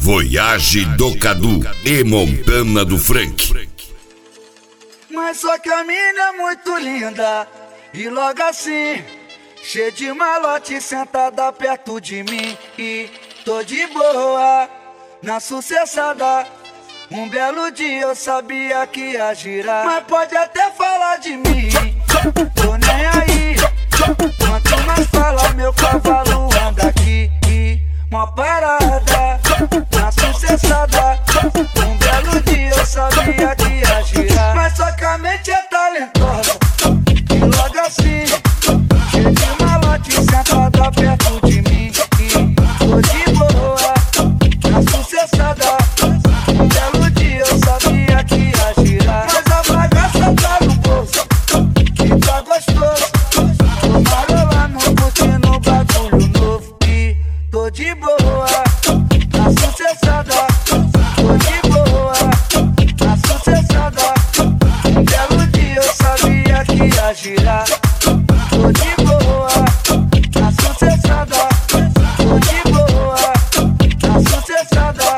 Voyage do Cadu e Montana do Frank. Mas só que a mina é muito linda e logo assim, cheia de malote, sentada perto de mim. E tô de boa, na sucessada. Um belo dia eu sabia que ia girar. Mas pode até falar de mim, tô nem aí. Quanto mais fala, meu cavalo anda aqui. Uma parada, na sucessada. Um belo dia eu sabia que ia girar. Mas só que a mente é talentosa e logo assim, cheia de malote, sentada perto de mim. E tô de boa, na sucessada. Um belo dia eu sabia que ia girar. Mas a bagaça tá no bolso e tá gostoso. Tô marolando, curtindo bagulho novo. E tô de boa, na sucessada. Tô de boa, na sucessada. Um belo dia eu sabia que ia girar. Tô de boa, na sucessada. Tô de boa, na sucessada.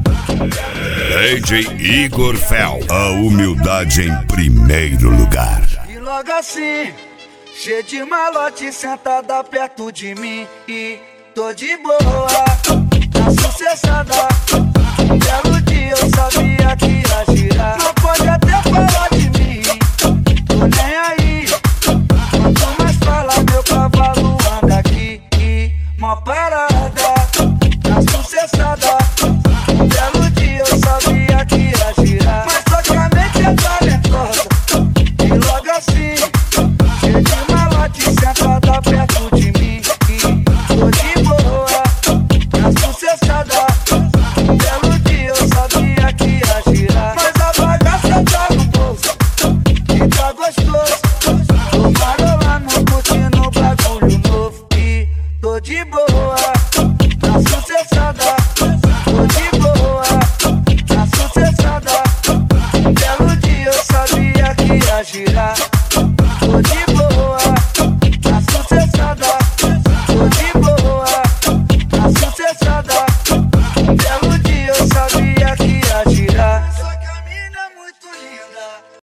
DJ Igor Fel, a humildade em primeiro lugar. E logo assim, cheia de malote, sentada perto de mim. E tô de boa, na sucessada. Um belo dia eu sabia que ia girar. Não pode até falar de mim, tô nem aí. Quanto mais fala, meu cavalo anda aqui. Uma parada, na sucessada. Um belo dia eu sabia que ia girar. Mas só que a mente é talentosa e logo assim, cheia de malote, sentada perto de mim. E tô de boa, na sucessada. Um belo dia eu sabia que ia girar. Mas a bagaça tá no bolso e tá gostoso. Tô marolando, curtindo bagulho novo. E tô de boa,